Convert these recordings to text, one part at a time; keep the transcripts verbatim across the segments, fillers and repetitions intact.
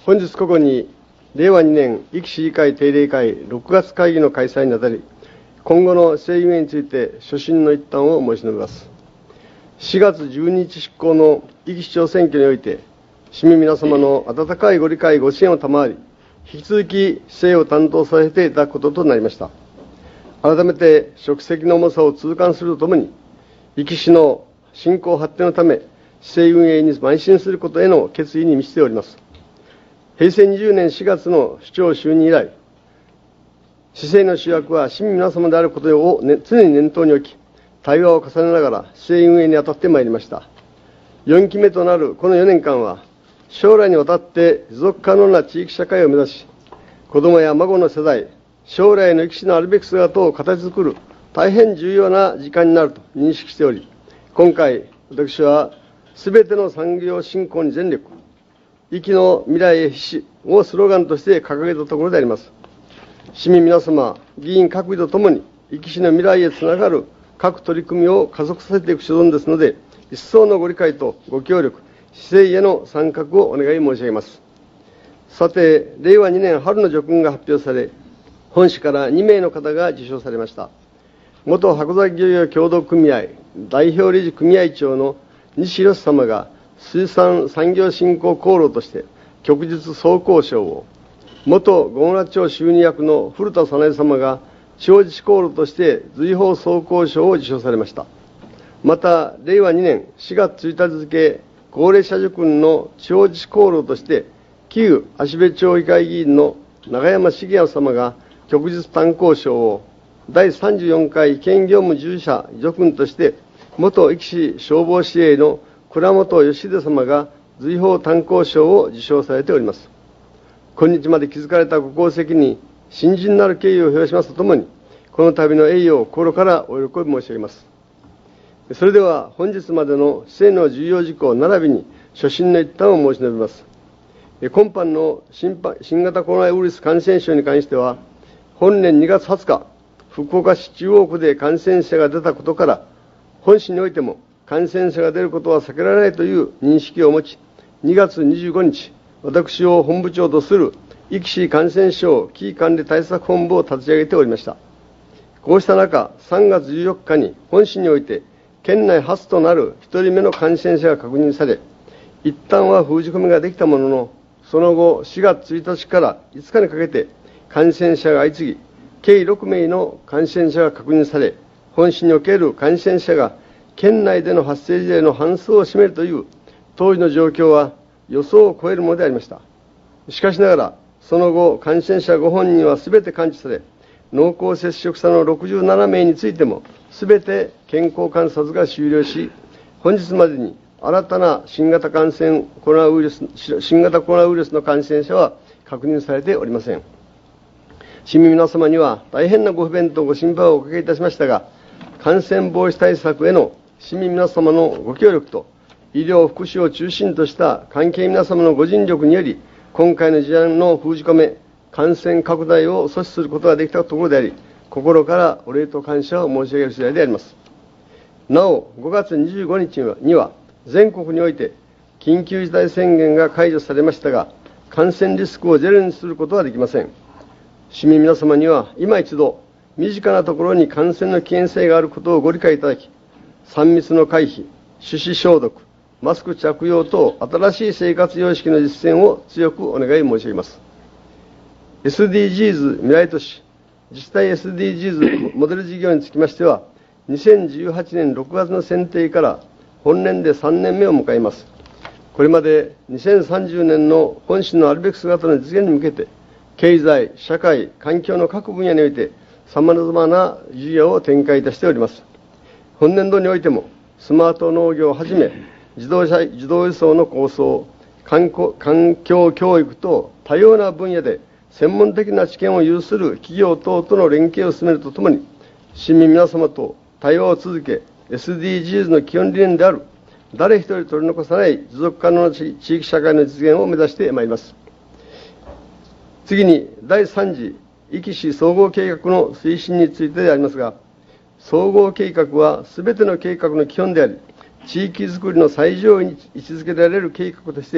本日午後に、れいわにねん壱岐市議会定例会ろくがつ会議の開催にあたり、今後の市政運営について所信の一端を申し述べます。しがつじゅうににち執行の壱岐市長選挙において、市民皆様の温かいご理解、ご支援を賜り、引き続き市政を担当させていただくこととなりました。改めて職責の重さを痛感するとともに、壱岐市の振興発展のため、市政運営に邁進することへの決意に満ちております。へいせいにじゅうねんしがつの市長就任以来、市政の主役は市民皆様であることを、ね、常に念頭に置き、対話を重ねながら市政運営に当たってまいりました。よんきめとなるこのよねんかんは、将来にわたって持続可能な地域社会を目指し、子どもや孫の世代、将来の壱岐市のあるべき姿を形作る大変重要な時間になると認識しており、今回、私はすべての産業振興に全力、壱岐の未来へ必死をスローガンとして掲げたところであります。市民皆様、議員各位とともに、壱岐市の未来へつながる各取り組みを加速させていく所存ですので、一層のご理解とご協力、市政への参画をお願い申し上げます。さて、れいわにねん春の叙勲が発表され、本市からにめいの方が受賞されました。元箱崎漁業協同組合代表理事組合長の西博様が水産産業振興功労として旭日総功賞を、元郷村町就任役の古田早苗様が地方自治功労として随宝総功賞を受賞されました。また、れいわにねんしがつついたち付、高齢者塾の地方自治功労として旧芦部町議会議員の永山茂也様が旭日担当賞を、だいさんじゅうよんかい県業務従事者叙勲として元壱岐市消防司令の倉本義秀様が随宝担当賞を受賞されております。今日まで築かれたご功績に深甚なる敬意を表しますとともに、この度の栄誉を心からお喜び申し上げます。それでは本日までの市政の重要事項並びに所信の一端を申し述べます。今般の 新, 新型コロナウイルス感染症に関しては、本年にがつはつか、福岡市中央区で感染者が出たことから、本市においても感染者が出ることは避けられないという認識を持ち、にがつにじゅうごにち、私を本部長とする壱岐市感染症危機管理対策本部を立ち上げておりました。こうした中、さんがつじゅうよっかに本市において、県内初となるひとりめの感染者が確認され、一旦は封じ込めができたものの、その後しがつついたちからいつかにかけて感染者が相次ぎ、計ろくめいの感染者が確認され、本市における感染者が県内での発生事例の半数を占めるという当時の状況は予想を超えるものでありました。しかしながら、その後、感染者ご本人はすべて完治され、濃厚接触者のろくじゅうななめいについても、すべて健康観察が終了し、本日までに新たな新型感染コロナウイルス、新型コロナウイルスの感染者は確認されておりません。市民皆様には大変なご不便とご心配をおかけいたしましたが、感染防止対策への市民皆様のご協力と、医療・福祉を中心とした関係皆様のご尽力により、今回の事案の封じ込め、感染拡大を阻止することができたところであり、心からお礼と感謝を申し上げる次第であります。なお、ごがつにじゅうごにちには、全国において緊急事態宣言が解除されましたが、感染リスクをゼロにすることはできません。市民皆様には、今一度、身近なところに感染の危険性があることをご理解いただき、さん密の回避、手指消毒、マスク着用等、新しい生活様式の実践を強くお願い申し上げます。エスディージーズ 未来都市、自治体 エスディージーズ モデル事業につきましては、にせんじゅうはちねんろくがつの選定から本年でさんねんめを迎えます。これまでにせんさんじゅうねんの本市のあるべき姿の実現に向けて、経済、社会、環境の各分野において、さまざまな事業を展開いたしております。本年度においても、スマート農業をはじめ、自動車、自動輸送の構想、環境教育と多様な分野で専門的な知見を有する企業等との連携を進めるとともに、市民皆様と対話を続け、エスディージーズ の基本理念である、誰一人取り残さない持続可能な地域社会の実現を目指してまいります。次に、だいさん次壱岐市総合計画の推進についてでありますが、総合計画はすべての計画の基本であり、地域づくりの最上位に位置づけられる計画として、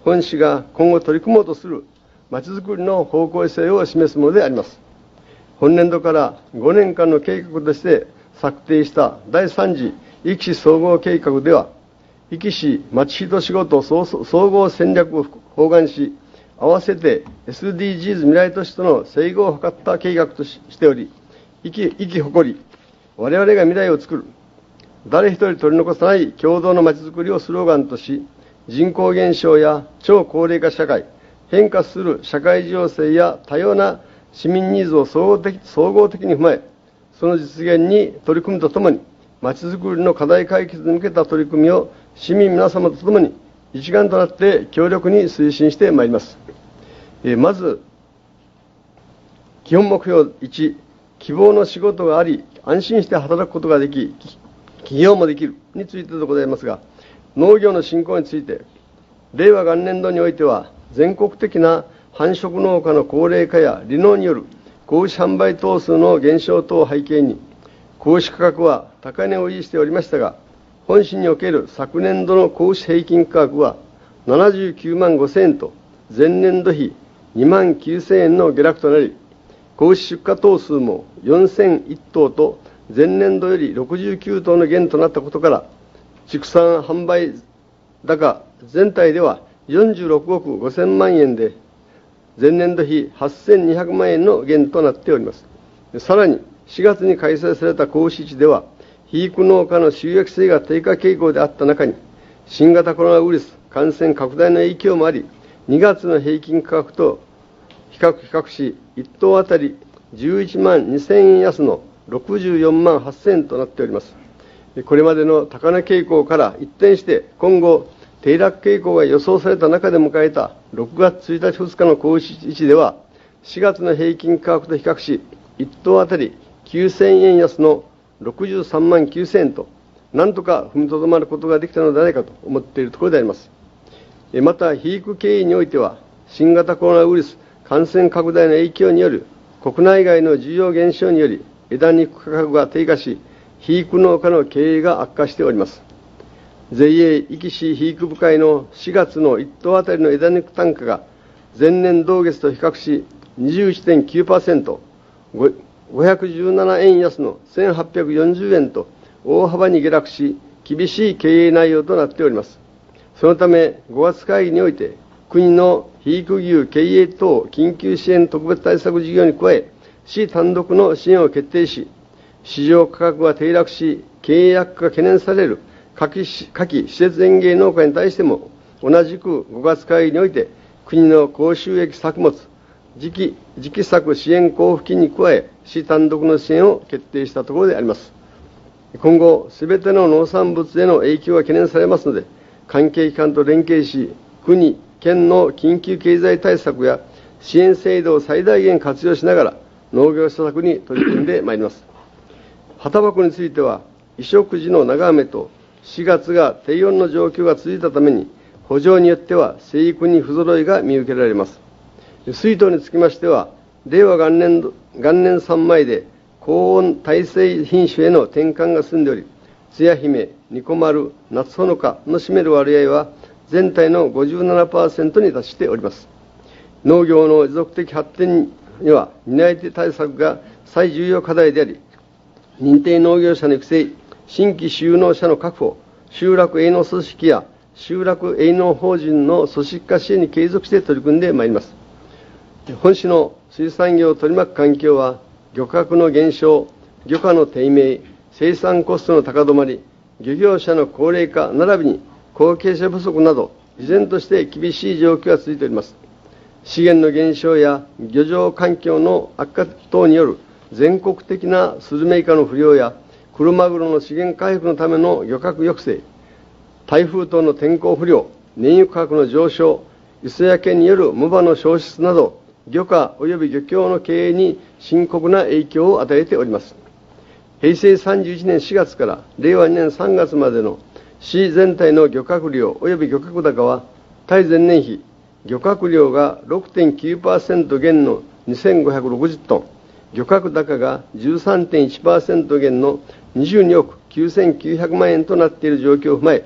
本市が今後取り組もうとするまちづくりの方向性を示すものであります。本年度からごねんかんの計画として策定しただいさん次壱岐市総合計画では、壱岐市まち人仕事総合戦略を包含し、合わせて エスディージーズ 未来都市との整合を図った計画としており、壱岐、壱岐誇り、我々が未来を作る、誰一人取り残さない共同のまちづくりをスローガンとし、人口減少や超高齢化社会、変化する社会情勢や多様な市民ニーズを総合的、総合的に踏まえ、その実現に取り組むとともに、まちづくりの課題解決に向けた取り組みを市民皆様とともに一丸となって強力に推進してまいります。えー、まず、基本目標いち、希望の仕事があり、安心して働くことができ、起業もできるについてでございますが、農業の振興について、令和元年度においては、全国的な繁殖農家の高齢化や離農による子牛販売頭数の減少等を背景に、子牛価格は高値を維持しておりましたが、本市における昨年度の子牛平均価格はななじゅうきゅうまんごせんえんと、前年度比にまんきゅうせんえんの下落となり、子牛出荷頭数もよんせんいち頭と、前年度よりろくじゅうきゅう頭の減となったことから、畜産販売高全体ではよんじゅうろくおくごせんまんえんで、前年度比はっせんにひゃくまんえんの減となっております。さらに、しがつに開催された子牛市では、肥育農家の収益性が低下傾向であった中に、新型コロナウイルス感染拡大の影響もあり、にがつの平均価格と比較比較し、いち頭あたりじゅういちまんにせんえん安のろくじゅうよんまんはっせんえんとなっております。これまでの高値傾向から一転して、今後、低落傾向が予想された中で迎えたろくがつついたちふつかの子牛市では、しがつの平均価格と比較し、いち頭あたりきゅうせんえん安のろくじゅうさんまんきゅうせんえんと、なんとか踏みとどまることができたのではないかと思っているところであります。また、肥育経営においては、新型コロナウイルス感染拡大の影響による国内外の需要減少により、枝肉価格が低下し、肥育農家の経営が悪化しております。ゼイエー 壱岐市肥育部会のしがつのいち頭あたりの枝肉単価が前年同月と比較し にじゅういってんきゅうパーセント、ごひゃくじゅうななえん安のせんはっぴゃくよんじゅうえんと大幅に下落し、厳しい経営内容となっております。そのため、ごがつ会議において、国の肥育牛経営等緊急支援特別対策事業に加え、市単独の支援を決定し、市場価格が低落し、経営悪化が懸念される夏季施設園芸農家に対しても、同じくごがつ会議において、国の高収益作物、次期、次期作支援交付金に加え、市単独の支援を決定したところであります。今後、すべての農産物への影響が懸念されますので、関係機関と連携し、国、県の緊急経済対策や支援制度を最大限活用しながら、農業施策に取り組んでまいります。葉箱については、移植時の長雨としがつが低温の状況が続いたために、圃場によっては生育に不揃いが見受けられます。水筒につきましては、令和元年度元年産米で高温耐性品種への転換が進んでおり、つや姫、ニコマル、夏ほのかの占める割合は全体の ごじゅうななパーセント に達しております。農業の持続的発展には担い手対策が最重要課題であり、認定農業者の育成、新規就農者の確保、集落営農組織や集落営農法人の組織化支援に継続して取り組んでまいります。本市の水産業を取り巻く環境は、漁獲の減少、漁価の低迷、生産コストの高止まり、漁業者の高齢化並びに後継者不足など、依然として厳しい状況が続いております。資源の減少や漁場環境の悪化等による全国的なスズメイカの不漁や、クロマグロの資源回復のための漁獲抑制、台風等の天候不良、燃油価格の上昇、磯焼けによる藻場の消失など、漁家及び漁協の経営に深刻な影響を与えております。へいせいさんじゅういちねんしがつかられいわにねんさんがつまでの市全体の漁獲量及び漁獲高は、対前年比、漁獲量が ろくてんきゅうパーセント 減のにせんごひゃくろくじゅっトン、漁獲高が じゅうさんてんいちパーセント 減のにじゅうにおくきゅうせんきゅうひゃくまんえんとなっている状況を踏まえ、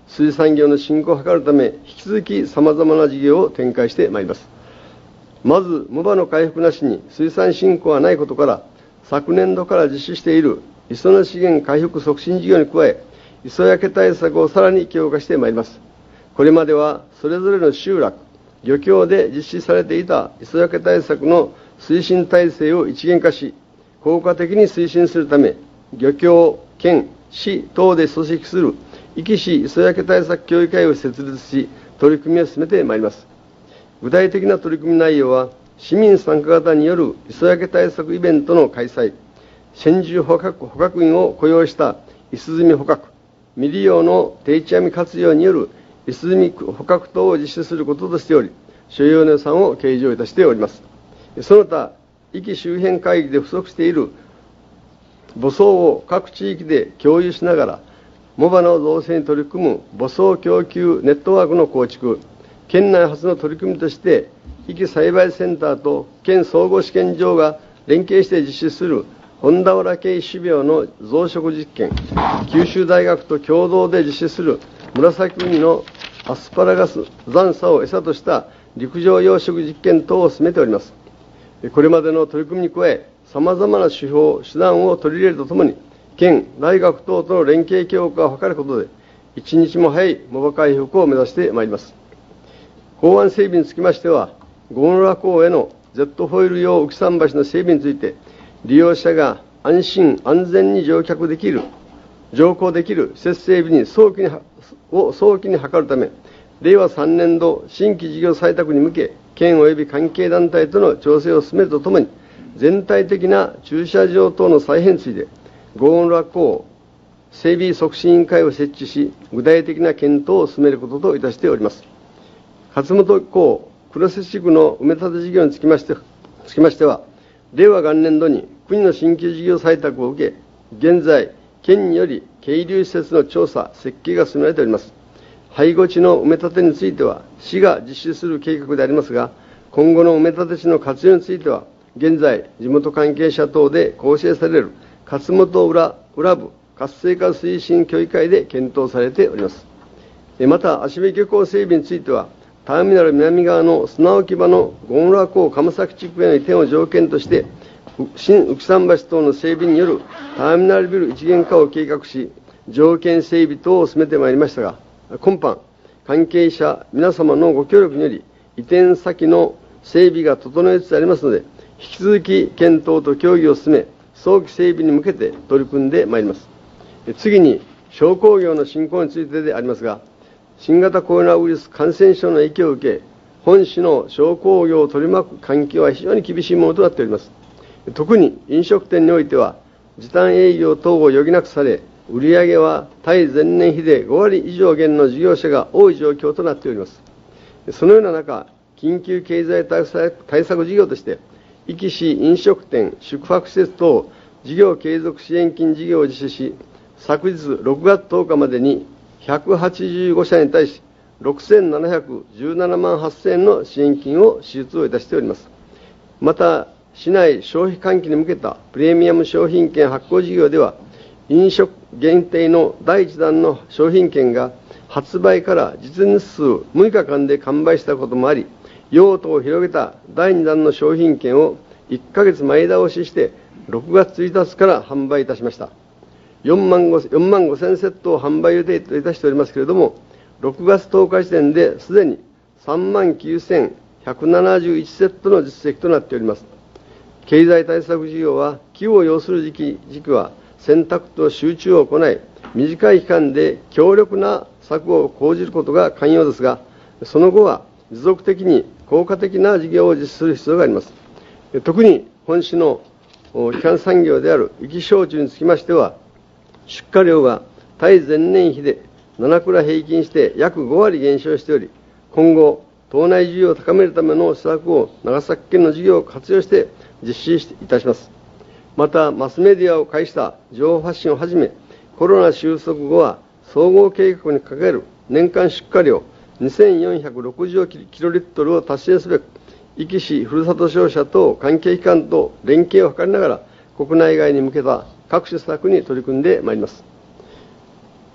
水産業の振興を図るため、引き続きさまざまな事業を展開してまいります。まず、藻場の回復なしに水産振興はないことから、昨年度から実施している磯の資源回復促進事業に加え、磯焼け対策をさらに強化してまいります。これまではそれぞれの集落、漁協で実施されていた磯焼け対策の推進体制を一元化し、効果的に推進するため、漁協、県、市等で組織する壱岐市磯焼け対策協議会を設立し、取り組みを進めてまいります。具体的な取り組み内容は、市民参加型による磯焼け対策イベントの開催、先住捕獲捕獲員を雇用したイスズミ捕獲、未利用の定置網活用によるイスズミ捕獲等を実施することとしており、所要の予算を計上いたしております。その他、壱岐周辺海域で不足している母藻を各地域で共有しながら、藻場の造成に取り組む母藻供給ネットワークの構築、県内初の取り組みとして、壱岐栽培センターと県総合試験場が連携して実施する本田原系種苗の増殖実験、九州大学と共同で実施する紫ウニのアスパラガス残渣を餌とした陸上養殖実験等を進めております。これまでの取り組みに加え、さまざまな手法、手段を取り入れるとともに、県、大学等との連携強化を図ることで、一日も早い藻場回復を目指してまいります。港湾整備につきましては、郷野良港への Z ホイール用浮桟橋の整備について、利用者が安心安全に乗客できる、乗降できる施設整備に早期にを早期に図るため、れいわさんねん度新規事業採択に向け、県及び関係団体との調整を進めるとともに、全体的な駐車場等の再編について、郷野良港整備促進委員会を設置し、具体的な検討を進めることといたしております。勝本港黒瀬地区の埋め立て事業につきましてつきましては、れいわ元年度に国の新規事業採択を受け、現在、県により係留施設の調査、設計が進められております。背後地の埋め立てについては、市が実施する計画でありますが、今後の埋め立て地の活用については、現在、地元関係者等で構成される勝本浦浦部活性化推進協議会で検討されております。また、芦部漁港整備については、ターミナル南側の砂置き場の郷野良港釜崎地区への移転を条件として、新浮桟橋等の整備によるターミナルビル一元化を計画し、条件整備等を進めてまいりましたが、今般、関係者皆様のご協力により、移転先の整備が整えつつありますので、引き続き検討と協議を進め、早期整備に向けて取り組んでまいります。次に、商工業の振興についてでありますが、新型コロナウイルス感染症の影響を受け、本市の商工業を取り巻く環境は非常に厳しいものとなっております。特に飲食店においては、時短営業等を余儀なくされ、売上は対前年比でごわり以上減の事業者が多い状況となっております。そのような中、緊急経済対策対策事業として、壱岐市飲食店、宿泊施設等事業継続支援金事業を実施し、昨日ろくがつとおかまでにひゃくはちじゅうごしゃに対し、ろくせんななひゃくじゅうななまんはっせんえんの支援金を支出をいたしております。また、市内消費喚起に向けたプレミアム商品券発行事業では、飲食限定のだいいちだんの商品券が発売から実日数むいかかんで完売したこともあり、用途を広げただいにだんの商品券をいっかげつまえ倒ししてろくがつついたちから販売いたしました。よんまんごせんセットを販売予定といたしておりますけれども、ろくがつとおか時点ですでにさんまんきゅうせんひゃくななじゅういちセットの実績となっております。経済対策事業は、寄与を要する時期時期は選択と集中を行い、短い期間で強力な策を講じることが肝要ですが、その後は持続的に効果的な事業を実施する必要があります。特に本市の基幹産業である壱岐焼酎につきましては、出荷量が対前年比でなな蔵平均して約ごわり減少しており、今後、島内需要を高めるための施策を長崎県の事業を活用して実施いたします。また、マスメディアを介した情報発信をはじめ、コロナ収束後は総合計画に掲げる年間出荷量にせんよんひゃくろくじゅうキロリットルを達成すべく、壱岐市ふるさと商社等関係機関と連携を図りながら、国内外に向けた各種施策に取り組んでまいります。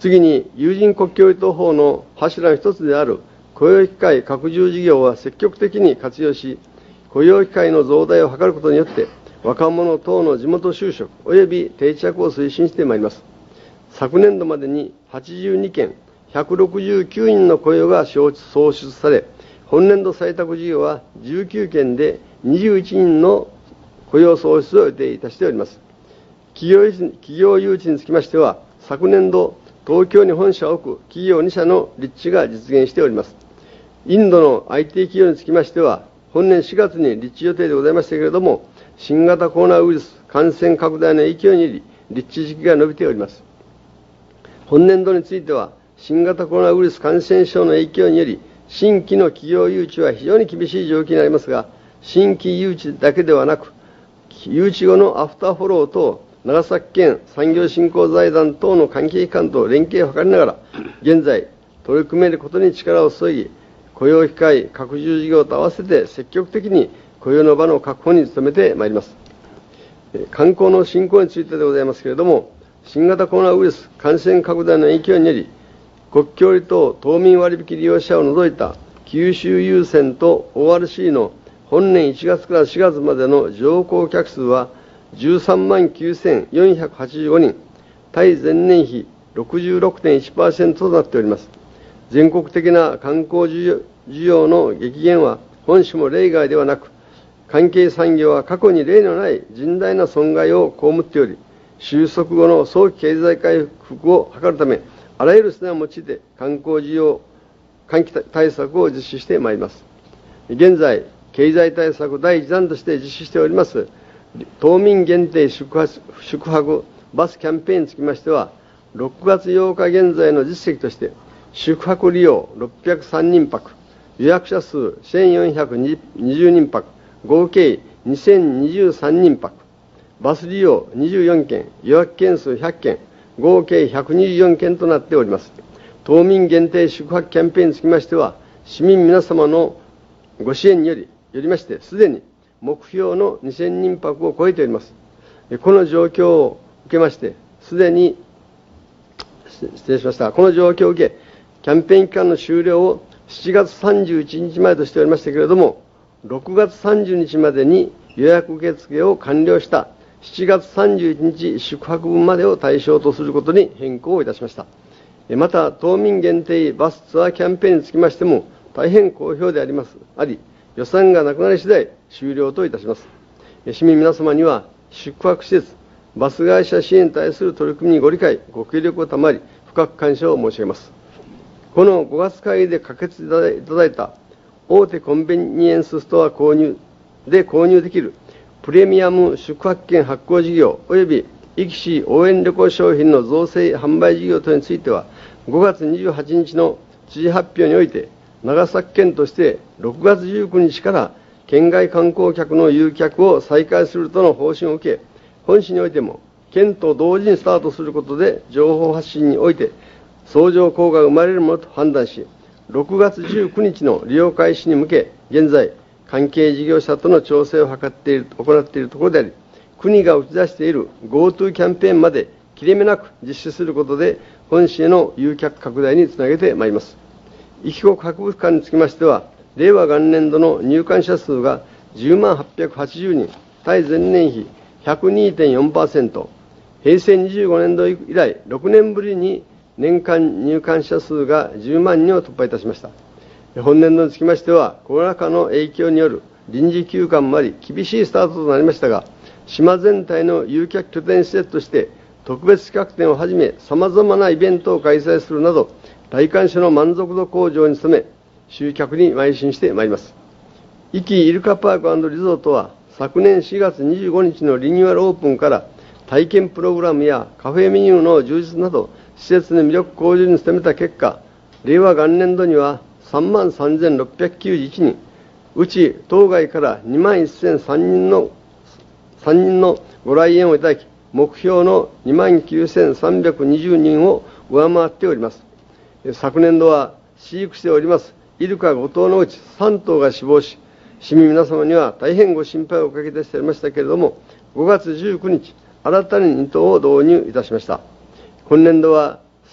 次に、有人国境離島法の柱の一つである雇用機会拡充事業は積極的に活用し、雇用機会の増大を図ることによって、若者等の地元就職及び定着を推進してまいります。昨年度までにはちじゅうにけん、ひゃくろくじゅうきゅうにんの雇用が創出され、本年度採択事業はじゅうきゅうけんでにじゅういちにんの雇用創出を予定いたしております。企業企業誘致につきましては、昨年度、東京に本社を置く企業にしゃの立地が実現しております。インドの アイティー 企業につきましては、本年しがつに立地予定でございましたけれども、新型コロナウイルス感染拡大の影響により、立地時期が延びております。本年度については、新型コロナウイルス感染症の影響により、新規の企業誘致は非常に厳しい状況になりますが、新規誘致だけではなく、誘致後のアフターフォロー等、長崎県産業振興財団等の関係機関と連携を図りながら、現在、取り組めることに力を注ぎ、雇用機会拡充事業と合わせて積極的に雇用の場の確保に努めてまいります。観光の振興についてでございますけれども、新型コロナウイルス感染拡大の影響により、国境離島島民割引利用者を除いた九州優先と オーアールシー の本年いちがつからしがつまでの乗降客数はじゅうさんまんきゅうせんよんひゃくはちじゅうごにん、対前年比 ろくじゅうろくてんいちパーセント となっております。全国的な観光需要の激減は本種も例外ではなく、関係産業は過去に例のない甚大な損害を被っており、収束後の早期経済回復を図るため、あらゆる手段を用いて観光需要喚起対策を実施してまいります。現在、経済対策第一弾として実施しております、島民限定宿泊、宿泊バスキャンペーンにつきましては、ろくがつようか現在の実績として、宿泊利用ろっぴゃくさんにんぱく、予約者数せんよんひゃくにじゅうにんぱく、合計にせんにじゅうさんにんぱく、バス利用にじゅうよんけん、予約件数ひゃっけん、合計ひゃくにじゅうよんけんとなっております。島民限定宿泊キャンペーンにつきましては、市民皆様のご支援により、よりまして、すでに目標のにせんにんぱくを超えております。この状況を受けまして、すでに、失礼しました。この状況を受け、キャンペーン期間の終了をしちがつさんじゅういちにちまえとしておりましたけれども、ろくがつさんじゅうにちまでに予約受付を完了したしちがつさんじゅういちにち宿泊分までを対象とすることに変更いたしました。また、島民限定バスツアーキャンペーンにつきましても、大変好評であります、あり、予算がなくなり次第終了といたします。市民皆様には、宿泊施設、バス会社支援に対する取り組みにご理解、ご協力を賜り、深く感謝を申し上げます。このごがつ会議で可決いただいた大手コンビニエンスストア購入で購入できるプレミアム宿泊券発行事業及び壱岐市応援旅行商品の造成販売事業等については、ごがつにじゅうはちにちの知事発表において、長崎県としてろくがつじゅうくにちから県外観光客の誘客を再開するとの方針を受け、本市においても県と同時にスタートすることで情報発信において相乗効果が生まれるものと判断し、ろくがつじゅうくにちの利用開始に向け、現在、関係事業者との調整を図っている行っているところであり、国が打ち出している GoTo キャンペーンまで切れ目なく実施することで、本市への誘客拡大につなげてまいります。壱岐国博物館につきましては、令和元年度の入館者数がじゅうまんはっぴゃくはちじゅうにん、対前年比 ひゃくにてんよんパーセント、平成にじゅうごねんど以来ろくねんぶりに年間入館者数がじゅうまんにんを突破いたしました。本年度につきましては、コロナ禍の影響による臨時休館もあり、厳しいスタートとなりましたが、島全体の誘客拠点施設として、特別企画展をはじめ、さまざまなイベントを開催するなど、来館者の満足度向上に努め、集客に邁進してまいります。壱岐イルカパーク&リゾートは、昨年しがつにじゅうごにちのリニューアルオープンから、体験プログラムやカフェメニューの充実など、施設の魅力向上に努めた結果、令和元年度にはさんまんさんぜんろっぴゃくきゅうじゅういちにん、うち当該からにまんせんさんにんのさんにんのご来園をいただき、目標のにまんきゅうせんさんびゃくにじゅうにんを上回っております。昨年度は飼育しておりますイルカごとうのうちさんとうが死亡し、市民皆様には大変ご心配をおかけでしておりましたけれども、ごがつじゅうくにち、新たににとうを導入いたしました。今年度は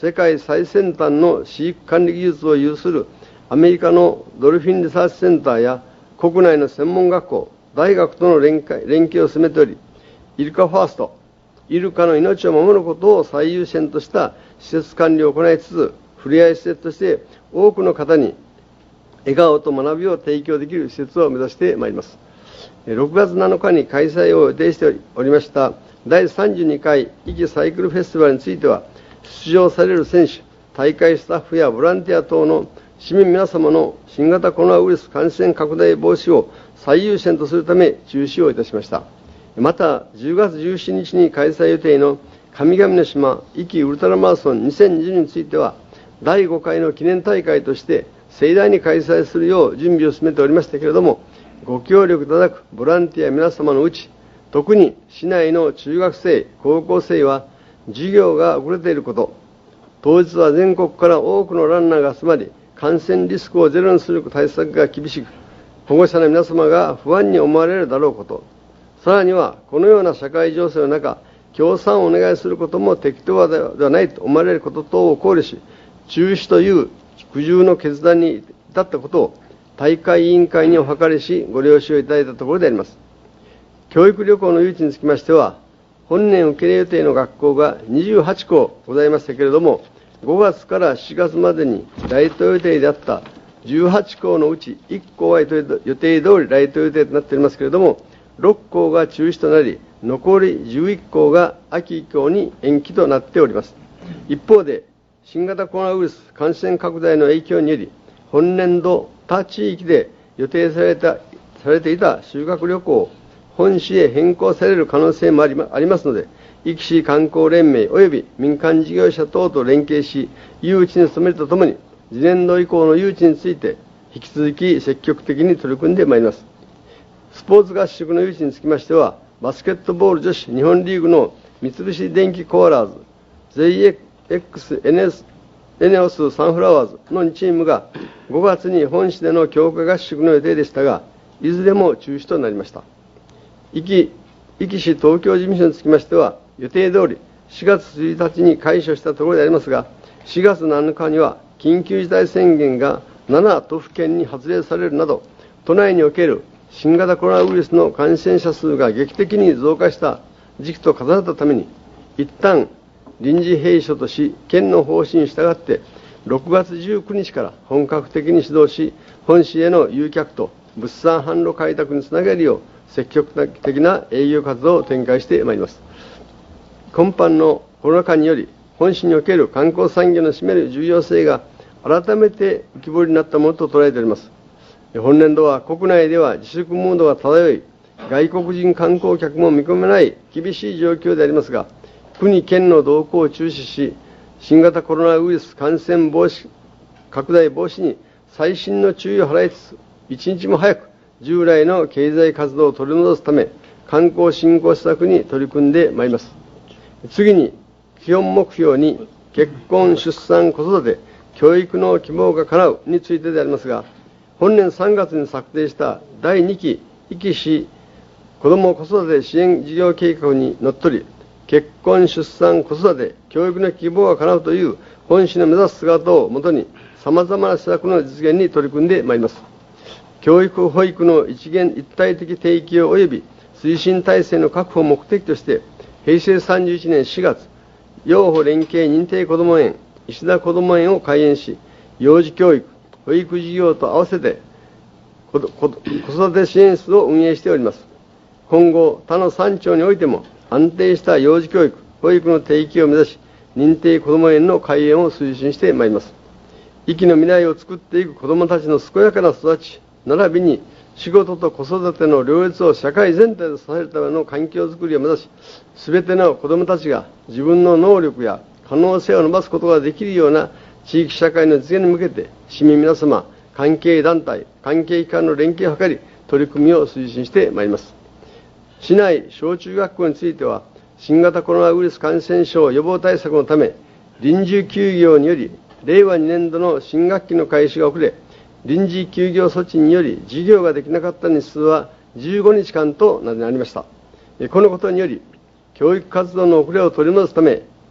世界最先端の飼育管理技術を有するアメリカのドルフィンリサーチセンターや国内の専門学校、大学との連携連携を進めており、イルカファースト、イルカの命を守ることを最優先とした施設管理を行いつつ、ふれあい施設として多くの方に笑顔と学びを提供できる施設を目指してまいります。ろくがつなのかに開催を予定しておりましただいさんじゅうにかい壱岐サイクルフェスティバルについては、出場される選手、大会スタッフやボランティア等の市民皆様の新型コロナウイルス感染拡大防止を最優先とするため中止をいたしました。また、じゅうがつじゅうしちにちに開催予定の神々の島壱岐ウルトラマラソンにせんにじゅうについては、だいごかいの記念大会として盛大に開催するよう準備を進めておりましたけれども、ご協力いただくボランティア皆様のうち、特に市内の中学生、高校生は授業が遅れていること、当日は全国から多くのランナーが集まり、感染リスクをゼロにする対策が厳しく、保護者の皆様が不安に思われるだろうこと、さらにはこのような社会情勢の中、協賛をお願いすることも適当ではないと思われること等を考慮し、中止という苦渋の決断に至ったことを大会委員会にお諮りし、ご了承いただいたところであります。教育旅行の誘致につきましては、本年受け入れ予定の学校がにじゅうはちこございましたけれども、ごがつからしちがつまでに来島予定であったじゅうはちこうのうちいっこうは予定通り来島予定となっておりますけれども、ろっこうが中止となり、残りじゅういっこうが秋以降に延期となっております。一方で、新型コロナウイルス感染拡大の影響により、本年度他地域で予定されたされていた修学旅行を本市へ変更される可能性もありますので、壱岐市観光連盟及び民間事業者等と連携し、誘致に努めるとともに、次年度以降の誘致について、引き続き積極的に取り組んでまいります。スポーツ合宿の誘致につきましては、バスケットボール女子日本リーグの三菱電機コアラーズ、ゼイエックスエネオス サンフラワーズのにチームがごがつに本市での強化合宿の予定でしたが、いずれも中止となりました。壱岐壱岐市東京事務所につきましては、予定通りしがつついたちに開所したところでありますが、しがつなのかには緊急事態宣言がななとふけんに発令されるなど、都内における新型コロナウイルスの感染者数が劇的に増加した時期と重なったために、一旦臨時閉所とし、県の方針に従ってろくがつじゅうくにちから本格的に始動し、本市への誘客と物産販路開拓につなげるよう積極的な営業活動を展開してまいります。今般のコロナ禍により、本市における観光産業の占める重要性が改めて浮き彫りになったものと捉えております。本年度は国内では自粛ムードが漂い、外国人観光客も見込めない厳しい状況でありますが、国県の動向を注視し、新型コロナウイルス感染防止拡大防止に細心の注意を払いつつ、一日も早く従来の経済活動を取り戻すため、観光振興施策に取り組んでまいります。次に、基本目標に結婚、出産、子育て、教育の希望が叶うについてでありますが、本年さんがつに策定しただいにき壱岐市子ども子育て支援事業計画にのっとり、結婚、出産、子育て、教育の希望が叶うという本市の目指す姿をもとに、さまざまな施策の実現に取り組んでまいります。教育・保育の一元一体的提供及び推進体制の確保を目的として、へいせいさんじゅういちねんしがつ、幼保連携認定こども園、石田こども園を開園し、幼児教育、保育事業と合わせて子育て支援室を運営しております。今後、他のさんちょうにおいても安定した幼児教育、保育の提供を目指し、認定こども園の開園を推進してまいります。壱岐の未来を作っていく子どもたちの健やかな育ち、並びに仕事と子育ての両立を社会全体で支えるための環境づくりを目指し、すべての子どもたちが自分の能力や可能性を伸ばすことができるような地域社会の実現に向けて、市民皆様、関係団体、関係機関の連携を図り、取り組みを推進してまいります。市内小中学校については、新型コロナウイルス感染症予防対策のため、臨時休業により、れいわにねんどの新学期の開始が遅れ、臨時休業措置により授業ができなかった日数はじゅうごにちかんとなりました。このことにより、教育活動の遅れを取り戻すため、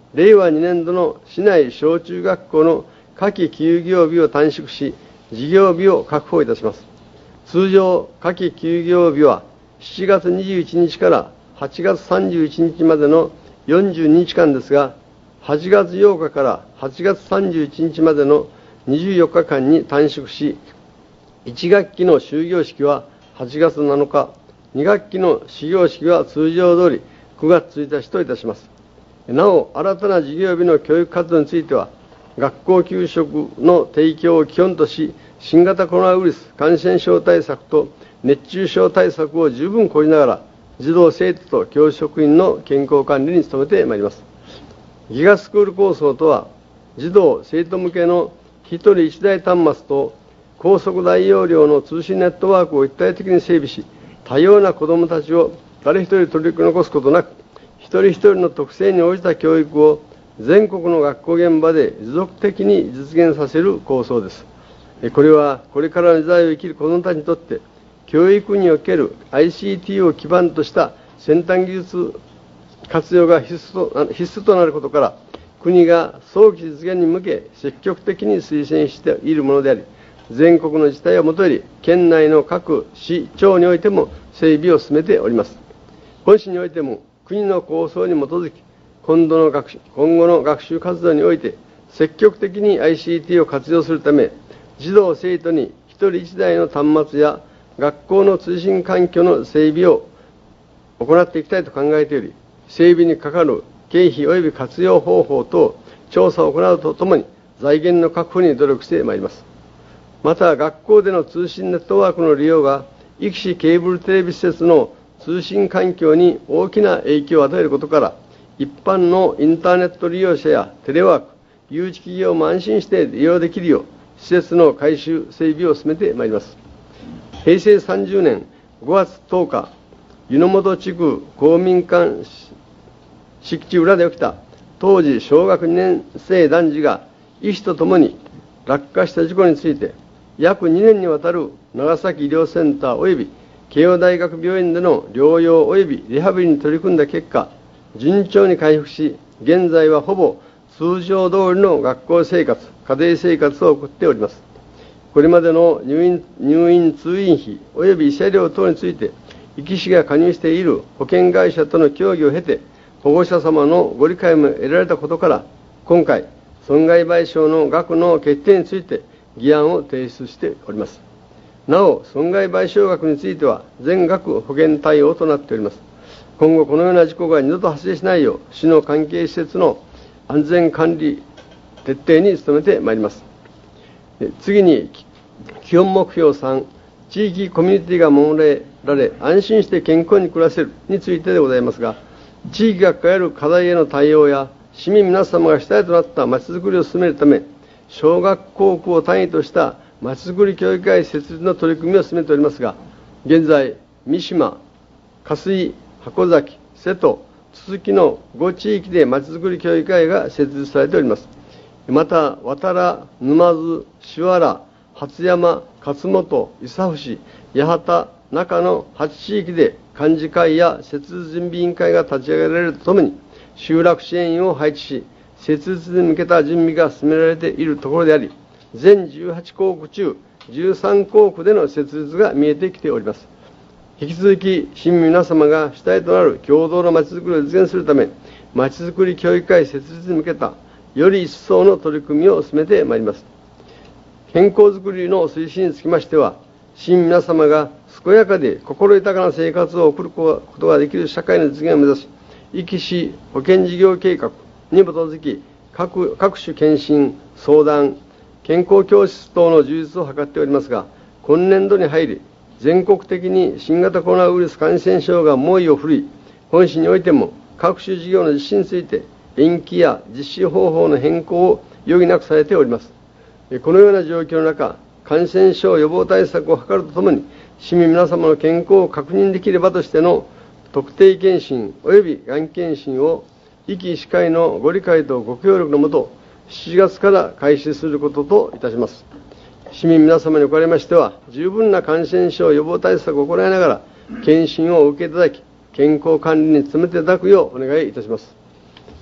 れいわにねん度の市内小中学校の夏季休業日を短縮し、授業日を確保いたします。通常、夏季休業日はしちがつにじゅういちにちからはちがつさんじゅういちにちまでのよんじゅうににちかんですが、はちがつようかからはちがつさんじゅういちにちまでのにじゅうよっかかんに短縮し、いち学期の終業式ははちがつなのか、に学期の始業式は通常通りくがつついたちといたします。なお、新たな授業日の教育活動については、学校給食の提供を基本とし、新型コロナウイルス感染症対策と熱中症対策を十分講じながら、児童・生徒と教職員の健康管理に努めてまいります。ギガスクール構想とは、児童・生徒向けの一人一台端末と高速大容量の通信ネットワークを一体的に整備し、多様な子どもたちを誰一人取り残すことなく、一人一人の特性に応じた教育を全国の学校現場で持続的に実現させる構想です。これはこれからの時代を生きる子どもたちにとって、教育における アイシーティー を基盤とした先端技術活用が必須と、必須となることから、国が早期実現に向け積極的に推薦しているものであり、全国の自治体をもとより、県内の各市町においても整備を進めております。本市においても、国の構想に基づき、今度の学習今後の学習活動において、積極的に アイシーティー を活用するため、児童・生徒に一人一台の端末や学校の通信環境の整備を行っていきたいと考えており、整備にかかる経費及び活用方法等調査を行うとともに、財源の確保に努力してまいります。また、学校での通信ネットワークの利用が、壱岐市ケーブルテレビ施設の通信環境に大きな影響を与えることから、一般のインターネット利用者やテレワーク、誘致企業も安心して利用できるよう、施設の改修・整備を進めてまいります。へいせいさんじゅうねんごがつとおか、湯の本地区公民館敷地裏で起きた当時小学にねん生男児が医師とともに落下した事故について、約にねんにわたる長崎医療センター及び慶応大学病院での療養及びリハビリに取り組んだ結果、順調に回復し、現在はほぼ通常通りの学校生活、家庭生活を送っております。これまでの入院、入院通院費及び慰謝料等について、壱岐市が加入している保険会社との協議を経て、保護者様のご理解も得られたことから、今回、損害賠償の額の決定について議案を提出しております。なお、損害賠償額については全額保険対応となっております。今後このような事故が二度と発生しないよう、市の関係施設の安全管理徹底に努めてまいります。次に、基本目標さん、地域コミュニティが守られ、安心して健康に暮らせるについてでございますが、地域が抱える課題への対応や、市民皆様が主体となったまちづくりを進めるため、小学校区を単位としたまちづくり協議会設立の取り組みを進めておりますが、現在、三島、香水、箱崎、瀬戸、都筑のご地域でまちづくり協議会が設立されております。また、渡良、沼津、檜原、初山、勝本、伊佐伏、八幡、中のはち地域で幹事会や設立準備委員会が立ち上げられるとともに、集落支援員を配置し、設立に向けた準備が進められているところであり、全じゅうはちこうく中じゅうさんこうくでの設立が見えてきております。引き続き、市民皆様が主体となる共同のまちづくりを実現するため、まちづくり協議会設立に向けたより一層の取り組みを進めてまいります。健康づくりの推進につきましては、市民皆様が健やかで心豊かな生活を送ることができる社会の実現を目指し、壱岐市保健事業計画に基づき、各、各種検診、相談、健康教室等の充実を図っておりますが、今年度に入り、全国的に新型コロナウイルス感染症が猛威を振るい、本市においても各種事業の実施について、延期や実施方法の変更を余儀なくされております。このような状況の中、感染症予防対策を図るとともに、市民皆様の健康を確認できる場としての特定健診及びがん検診を壱岐医師会のご理解とご協力のもと、しちがつから開始することといたします。市民皆様におかれましては、十分な感染症予防対策を行いながら、検診をお受けいただき、健康管理に努めていただくようお願いいたします。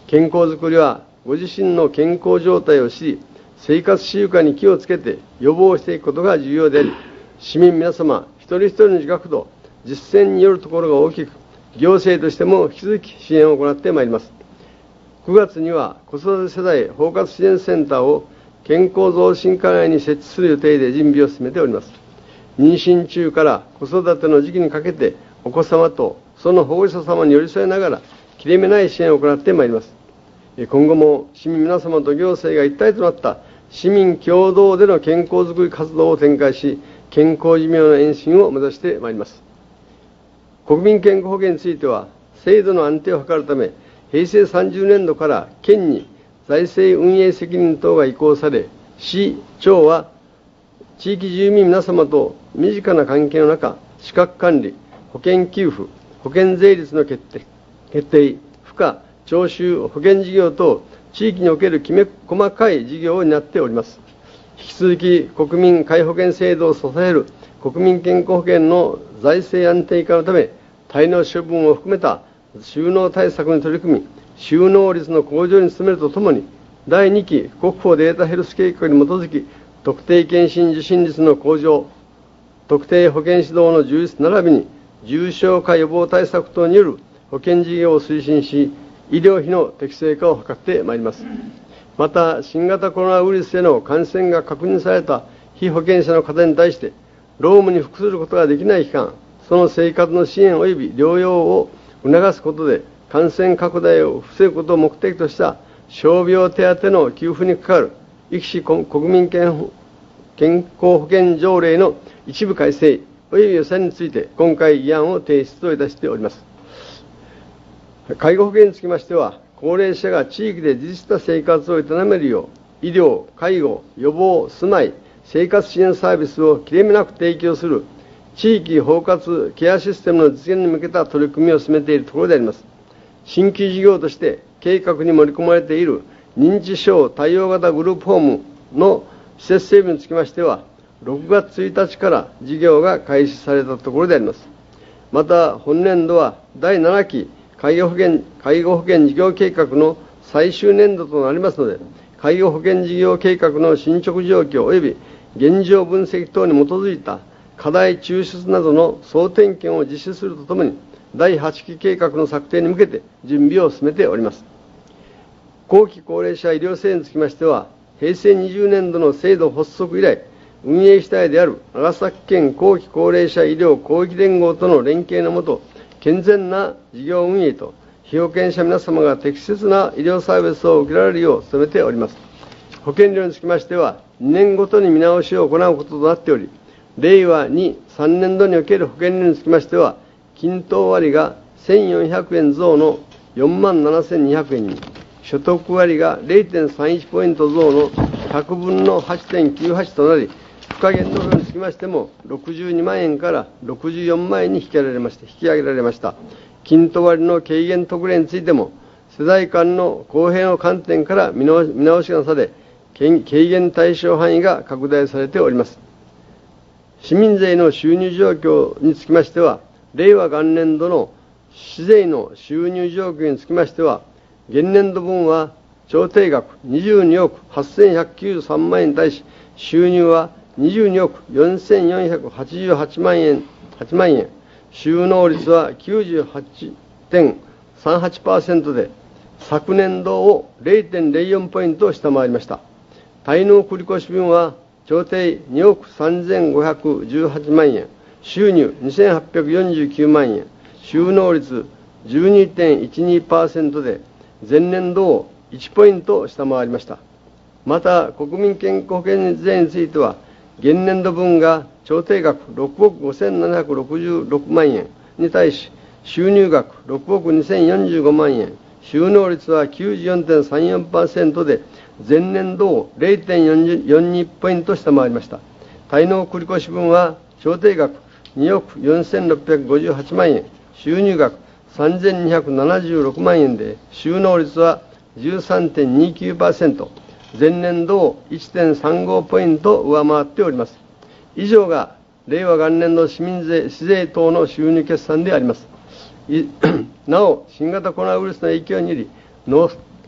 健康づくりは、ご自身の健康状態を知り、生活習慣に気をつけて予防していくことが重要であり、市民皆様一人一人の自覚と実践によるところが大きく、行政としても引き続き支援を行ってまいります。くがつには子育て世代包括支援センターを健康増進課内に設置する予定で準備を進めております。妊娠中から子育ての時期にかけて、お子様とその保護者様に寄り添いながら、切れ目ない支援を行ってまいります。今後も市民皆様と行政が一体となった市民共同での健康づくり活動を展開し、健康寿命の延伸を目指してまいります。国民健康保険については、制度の安定を図るため、へいせいさんじゅうねんどから県に財政運営責任等が移行され、市、町は地域住民皆様と身近な関係の中、資格管理、保険給付、保険税率の決定、決定、付加、徴収、保険事業等、地域におけるきめ細かい事業を担っております。引き続き国民皆保険制度を支える国民健康保険の財政安定化のため、滞納処分を含めた収納対策に取り組み、収納率の向上に努めるとともに、だいにき国保データヘルス計画に基づき、特定健診受診率の向上、特定保険指導の充実並びに、重症化予防対策等による保険事業を推進し、医療費の適正化を図ってまいります。また、新型コロナウイルスへの感染が確認された被保険者の方に対して、労務に服することができない期間、その生活の支援及び療養を促すことで、感染拡大を防ぐことを目的とした傷病手当の給付にかかる、医師国民健康保険条例の一部改正及び予算について、今回議案を提出いたしております。介護保険につきましては、高齢者が地域で自立した生活を営めるよう、医療、介護、予防、住まい、生活支援サービスを切れ目なく提供する地域包括ケアシステムの実現に向けた取り組みを進めているところであります。新規事業として計画に盛り込まれている認知症対応型グループホームの施設整備につきましては、ろくがつついたちから事業が開始されたところであります。また、本年度はだいななき介護保険、介護保険事業計画の最終年度となりますので、介護保険事業計画の進捗状況及び現状分析等に基づいた課題抽出などの総点検を実施するとともに、だいはちき計画の策定に向けて準備を進めております。後期高齢者医療制度につきましては、へいせいにじゅうねんどの制度発足以来、運営主体である長崎県後期高齢者医療広域連合との連携のもと、健全な事業運営と被保険者皆様が適切な医療サービスを受けられるよう努めております。保険料につきましては、にねんごとに見直しを行うこととなっており、れいわに、さんねんどにおける保険料につきましては、均等割がせんよんひゃくえん増のよんまんななせんにひゃくえんに、所得割が れいてんさんいちポイント増のひゃくぶんのはちてんきゅうはちとなり、付加限度料につきましてもろくじゅうにまんえんからろくじゅうよんまんえんに引き上げられました。引き上げられました。均等割の軽減特例についても、世代間の公平の観点から見直しがなされ、軽減対象範囲が拡大されております。市民税の収入状況につきましては、れいわ元年度の市税の収入状況につきましては、現年度分は調停額にじゅうにおくはっせんひゃくきゅうじゅうさんまんえんに対し、収入はにじゅうにおくよんせんよんひゃくはちじゅうはちまんえん、はちまんえん、収納率は きゅうじゅうはちてんさんはちパーセント で、昨年度を れいてんれいよんポイント下回りました。滞納繰越分は調停におくさんぜんごひゃくじゅうはちまんえん、収入にせんはっぴゃくよんじゅうきゅうまんえん、収納率 じゅうにてんいちにパーセント で、前年度をいちポイント下回りました。また、国民健康保険税については、現年度分が調停額ろくおくごせんななひゃくろくじゅうろくまんえんに対し、収入額ろくおくにせんよんじゅうごまんえん、収納率は きゅうじゅうよんてんさんよんパーセント で、前年度を れいてんよんにポイント下回りました。滞納繰越分は調停額におくよんせんろっぴゃくごじゅうはちまんえん、収入額さんぜんにひゃくななじゅうろくまんえんで、収納率は じゅうさんてんにきゅうパーセント、前年度を いってんさんごポイント上回っております。以上が令和元年度市民税、市税等の収入決算であります。なお、新型コロナウイルスの影響により、納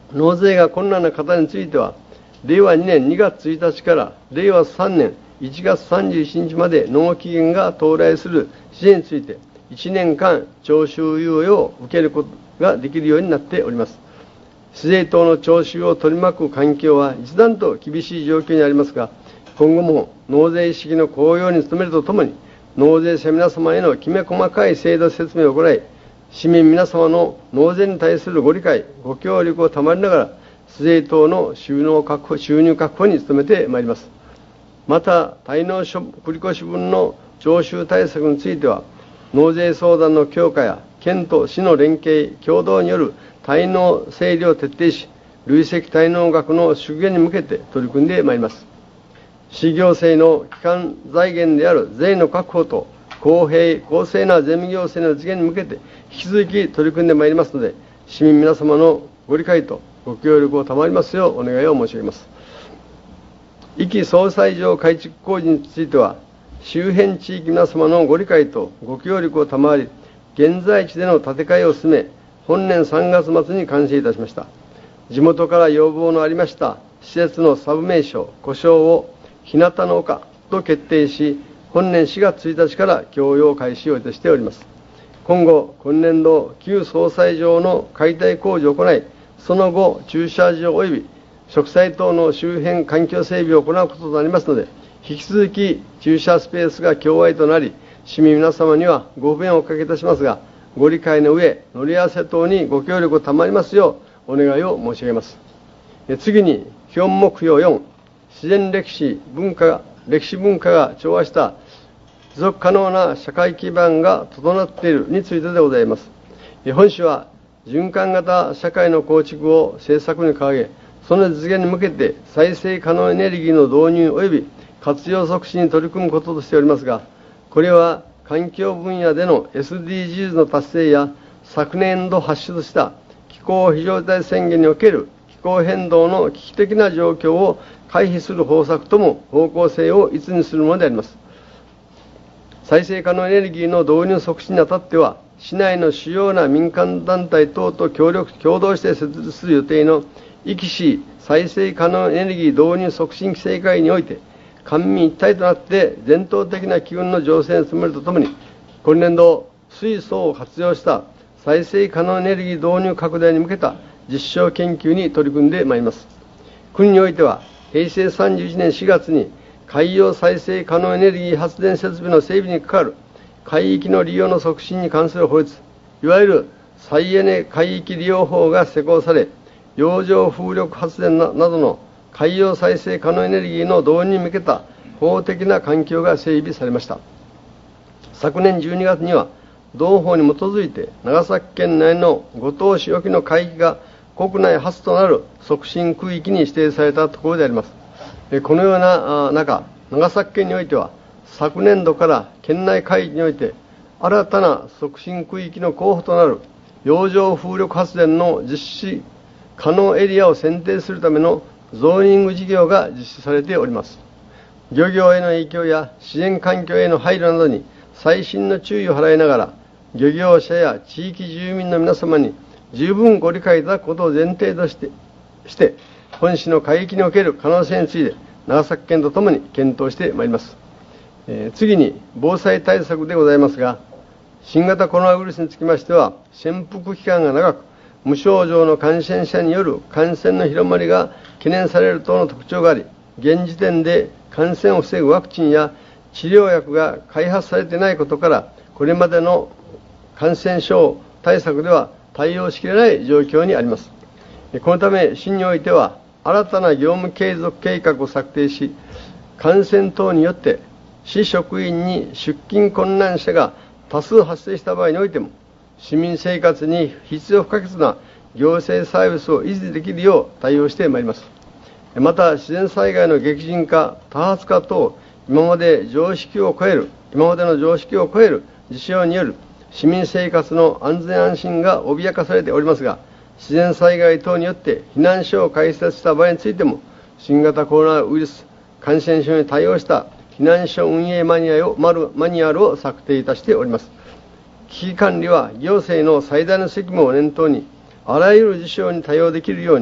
納税が困難な方については、れいわにねんにがつついたちかられいわさんねんいちがつさんじゅういちにちまで納期限が到来する支援について、いちねんかん徴収猶予を受けることができるようになっております。市税等の徴収を取り巻く環境は一段と厳しい状況にありますが、今後も納税意識の高揚に努めるとともに、納税者皆様へのきめ細かい制度説明を行い、市民皆様の納税に対するご理解、ご協力を賜りながら、市税等の収納確保、収入確保に努めてまいります。また、滞納繰越分の徴収対策については、納税相談の強化や県と市の連携、共同による滞納整理を徹底し、累積滞納額の縮減に向けて取り組んでまいります。市行政の基幹財源である税の確保と公平・公正な税務行政の実現に向けて引き続き取り組んでまいりますので、市民皆様のご理解とご協力を賜りますようお願いを申し上げます。壱岐総裁場改築工事については、周辺地域皆様のご理解とご協力を賜り、現在地での建て替えを進め、本年さんがつ末に完成いたしました。地元から要望のありました施設のサブ名称、呼称を日向の丘と決定し、本年しがつついたちから供用開始をいたしております。今後、今年度、旧総裁場の解体工事を行い、その後、駐車場及び植栽等の周辺環境整備を行うこととなりますので、引き続き駐車スペースが共愛となり、市民皆様にはご不便をおかけいたしますが、ご理解の上、乗り合わせ等にご協力を賜りますようお願いを申し上げます。次に、基本目標よん、自然歴史文化、歴史文化が調和した持続可能な社会基盤が整っているについてでございます。本市は循環型社会の構築を政策に掲げ、その実現に向けて再生可能エネルギーの導入及び活用促進に取り組むこととしておりますが、これは環境分野での エスディージーズ の達成や、昨年度発出した気候非常事態宣言における気候変動の危機的な状況を回避する方策とも方向性を一にするものであります。再生可能エネルギーの導入促進にあたっては、市内の主要な民間団体等と協力共同して設立する予定の壱岐市再生可能エネルギー導入促進規制会議において、官民一体となって伝統的な機運の醸成に努めるとともに、今年度、水素を活用した再生可能エネルギー導入拡大に向けた実証研究に取り組んでまいります。国においては、へいせいさんじゅういちねんしがつに海洋再生可能エネルギー発電設備の整備に関わる海域の利用の促進に関する法律、いわゆる再エネ海域利用法が施行され、洋上風力発電などの海洋再生可能エネルギーの導入に向けた法的な環境が整備されました。昨年じゅうにがつには、同法に基づいて長崎県内の五島市沖の海域が国内初となる促進区域に指定されたところであります。このような中、長崎県においては、昨年度から県内海域において、新たな促進区域の候補となる洋上風力発電の実施可能エリアを選定するためのゾーニング事業が実施されております。漁業への影響や自然環境への配慮などに細心の注意を払いながら、漁業者や地域住民の皆様に十分ご理解いただくことを前提として、して本市の海域における可能性について、長崎県とともに検討してまいります。えー、次に、防災対策でございますが、新型コロナウイルスにつきましては、潜伏期間が長く、無症状の感染者による感染の広まりが懸念される等の特徴があり、現時点で感染を防ぐワクチンや治療薬が開発されていないことから、これまでの感染症対策では対応しきれない状況にあります。このため、市においては、新たな業務継続計画を策定し、感染等によって市職員に出勤困難者が多数発生した場合においても、市民生活に必要不可欠な行政サービスを維持できるよう対応してまいります。また、自然災害の激甚化、多発化等、今まで常識を超える、今までの常識を超える事象による市民生活の安全安心が脅かされておりますが、自然災害等によって避難所を開設した場合についても、新型コロナウイルス感染症に対応した避難所運営マニュアルをマニュアルを策定いたしております。危機管理は行政の最大の責務を念頭に、あらゆる事象に対応できるように、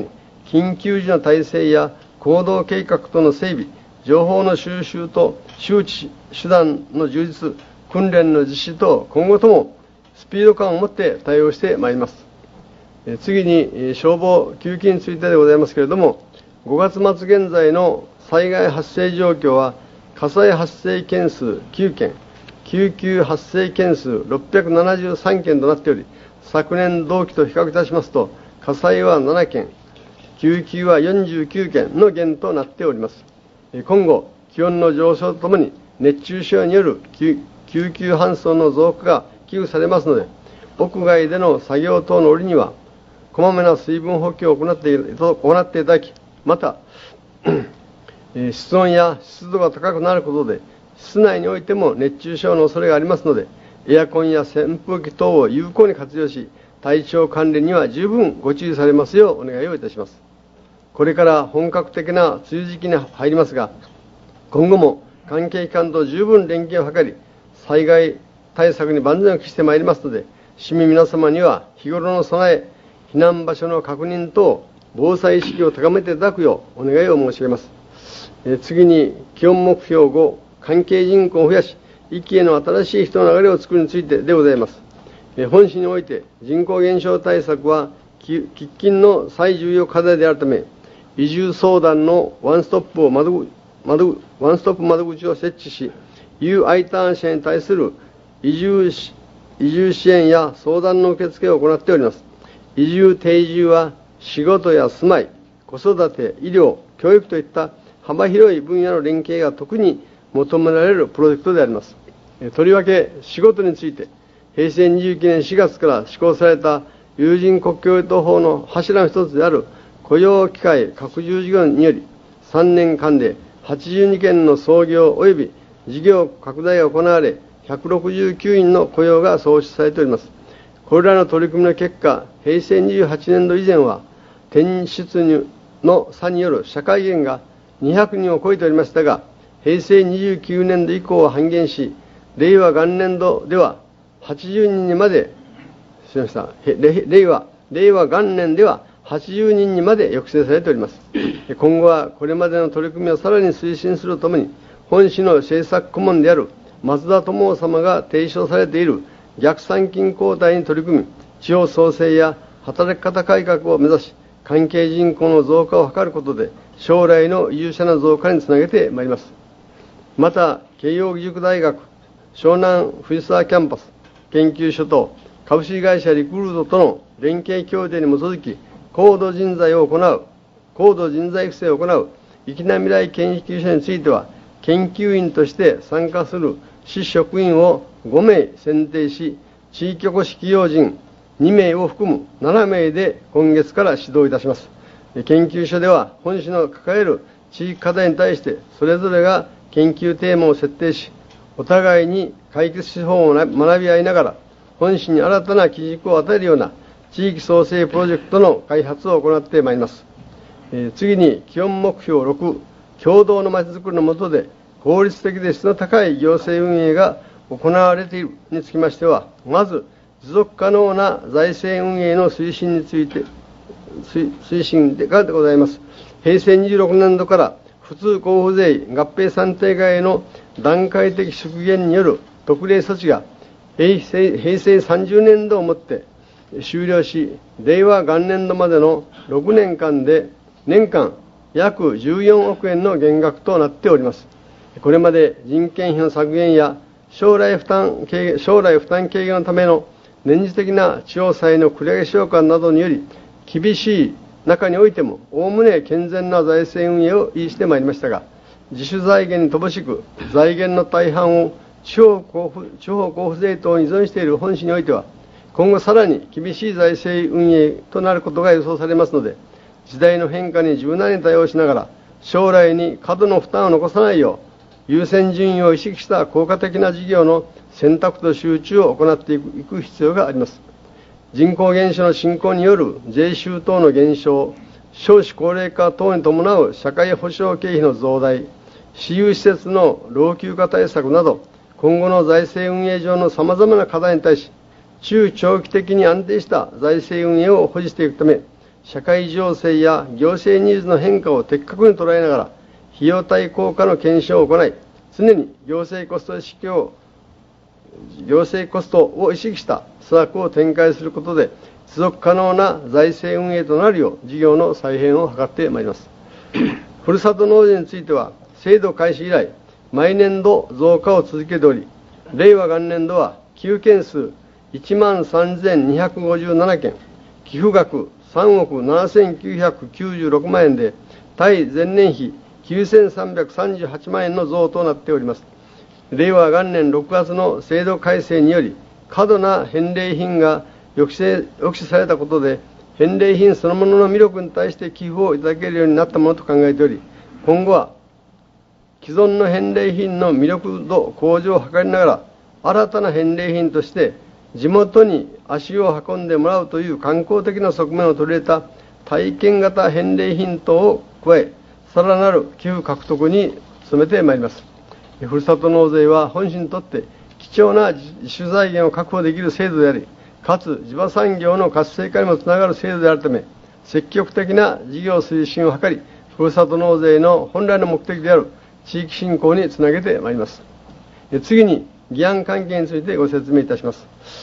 緊急時の体制や行動計画との整備、情報の収集と周知手段の充実、訓練の実施と今後ともスピード感を持って対応してまいります。次に消防救急についてでございますけれども、ごがつ末現在の災害発生状況は、火災発生件数きゅうけん、救急発生件数ろっぴゃくななじゅうさんけんとなっており、昨年同期と比較いたしますと、火災はななけん、救急はよんじゅうきゅうけんの減となっております。今後、気温の上昇とともに熱中症による救急搬送の増加が危惧されますので、屋外での作業等の折には、こまめな水分補給を行って行っていただき、また、室温や湿度が高くなることで、室内においても熱中症の恐れがありますので、エアコンや扇風機等を有効に活用し、体調管理には十分ご注意されますようお願いをいたします。これから本格的な梅雨時期に入りますが、今後も関係機関と十分連携を図り、災害対策に万全を期してまいりますので、市民皆様には日頃の備え、避難場所の確認等、防災意識を高めていただくようお願いを申し上げます。え次に、基本目標ご、関係人口を増やし、壱岐への新しい人の流れを作るについてでございます。え本市において人口減少対策は喫緊の最重要課題であるため、移住相談のワンストップを窓窓ワンストップ窓口を設置し、U アイターン者に対する移住し移住支援や相談の受付を行っております。移住・定住は仕事や住まい、子育て、医療、教育といった幅広い分野の連携が特に求められるプロジェクトであります。とりわけ仕事について、へいせいにじゅうきゅうねんしがつから施行された有人国境等法の柱の一つである雇用機会拡充事業により、さんねんかんではちじゅうにけんの創業及び事業拡大が行われ、ひゃくろくじゅうきゅうにんの雇用が創出されております。これらの取り組みの結果、へいせいにじゅうはちねんど以前は、転出入の差による社会減がにひゃくにんを超えておりましたが、へいせいにじゅうきゅうねんど以降は半減し、令和元年度でははちじゅうにんにまで、すみません、令和、令和元年でははちじゅうにんにまで抑制されております。今後はこれまでの取り組みをさらに推進するとともに、本市の政策顧問である松田智夫様が提唱されている逆参勤交代に取り組み、地方創生や働き方改革を目指し、関係人口の増加を図ることで、将来の移住者の増加につなげてまいります。また、慶應義塾大学湘南藤沢キャンパス研究所と株式会社リクルートとの連携協定に基づき、高度人材を行う、高度人材育成を行う粋な未来研究所については、研究員として参加する市職員をごめい選定し、地域おこし企業人にめいを含むななめいで今月から指導いたします。研究所では、本市の抱える地域課題に対して、それぞれが研究テーマを設定し、お互いに解決手法を学び合いながら、本市に新たな基軸を与えるような地域創生プロジェクトの開発を行ってまいります。えー、次に、基本目標ろく、共同のまちづくりの下で、効率的で質の高い行政運営が行われているにつきましては、まず、持続可能な財政運営の推進について、推推進がでございます。へいせいにじゅうろくねんどから普通交付税合併算定外への段階的縮減による特例措置が平成、平成さんじゅうねんどをもって終了し、令和元年度までのろくねんかんで年間約じゅうよんおくえんの減額となっております。これまで人件費の削減や将来負担軽減、将来負担軽減のための年次的な地方債の繰り上げ償還などにより、厳しい中においても、おおむね健全な財政運営を維持してまいりましたが、自主財源に乏しく、財源の大半を地方交付、地方交付税等に依存している本市においては、今後さらに厳しい財政運営となることが予想されますので、時代の変化に柔軟に対応しながら、将来に過度の負担を残さないよう、優先順位を意識した効果的な事業の選択と集中を行っていく必要があります。人口減少の進行による税収等の減少、少子高齢化等に伴う社会保障経費の増大、私有施設の老朽化対策など、今後の財政運営上のさまざまな課題に対し、中長期的に安定した財政運営を保持していくため、 社会情勢や行政ニーズの変化を的確に捉えながら、費用対効果の検証を行い、常に行政コスト意識を、行政コストを意識した施策を展開することで、持続可能な財政運営となるよう、事業の再編を図ってまいります。ふるさと納税については、制度開始以来、毎年度増加を続けており、令和元年度は寄付件数いちまんさんぜんにひゃくごじゅうななけん、寄付額さんおくななせんきゅうひゃくきゅうじゅうろくまんえんで、対前年比きゅうせんさんびゃくさんじゅうはちまんえんの増となっております。令和元年ろくがつの制度改正により、過度な返礼品が抑制、抑止されたことで、返礼品そのものの魅力に対して寄付をいただけるようになったものと考えており、今後は既存の返礼品の魅力度向上を図りながら、新たな返礼品として地元に足を運んでもらうという観光的な側面を取り入れた体験型返礼品等を加え、さらなる寄付獲得に努めてまいります。ふるさと納税は本市にとって貴重な自主財源を確保できる制度であり、かつ地場産業の活性化にもつながる制度であるため、積極的な事業推進を図り、ふるさと納税の本来の目的である地域振興につなげてまいります。次に、議案関係についてご説明いたします。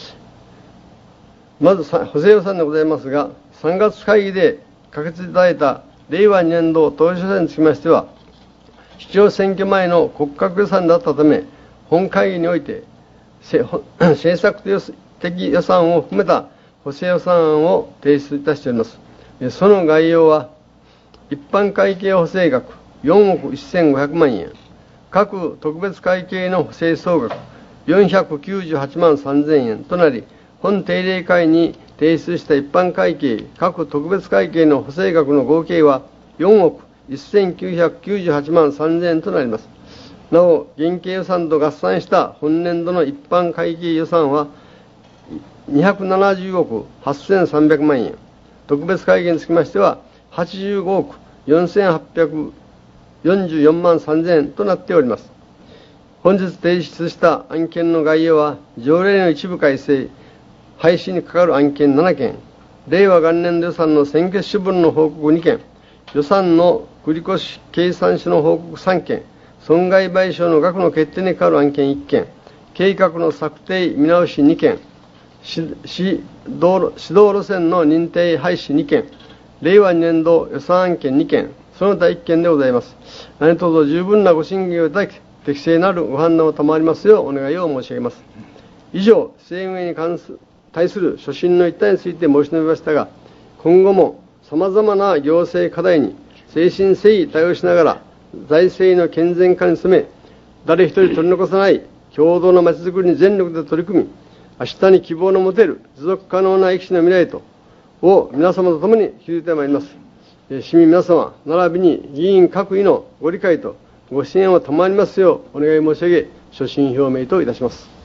まず、補正予算でございますが、さんがつ会議で可決いただいた令和にねん度当初予算につきましては、市長選挙前の骨格予算だったため、本会議において政策的予算を含めた補正予算案を提出いたしております。その概要は、一般会計補正額よんおくせんごひゃくまんえん、各特別会計の補正総額よんひゃくきゅうじゅうはちまんさんぜんえんとなり、本定例会に提出した一般会計、各特別会計の補正額の合計はよんおくせんきゅうひゃくきゅうじゅうはちまんさんぜんえんとなります。なお、現計予算と合算した本年度の一般会計予算はにひゃくななじゅうおくはっせんさんびゃくまんえん、特別会計につきましてははちじゅうごおくよんせんはっぴゃくよんじゅうよんまんさんぜんえんとなっております。本日提出した案件の概要は、条例の一部改正、廃止にかかる案件ななけん、令和元年度予算の専決処分の報告にけん、予算の繰越計算書の報告さんけん、損害賠償の額の決定にかかる案件いっけん、計画の策定見直しにけん、指導路線の認定廃止にけん、令和にねん度予算案件にけん、その他いっけんでございます。何卒十分なご審議をいただき、適正なるご判断を賜りますようお願いを申し上げます。以上、施政運営に関す対する所信の一端について申し述べましたが、今後もさまざまな行政課題に誠心誠意対応しながら、財政の健全化に努め、誰一人取り残さない共同のまちづくりに全力で取り組み、明日に希望の持てる持続可能な生き死の未来とを皆様と共に築いてまいります。市民皆様、並びに議員各位のご理解とご支援を賜りますようお願い申し上げ、所信表明といたします。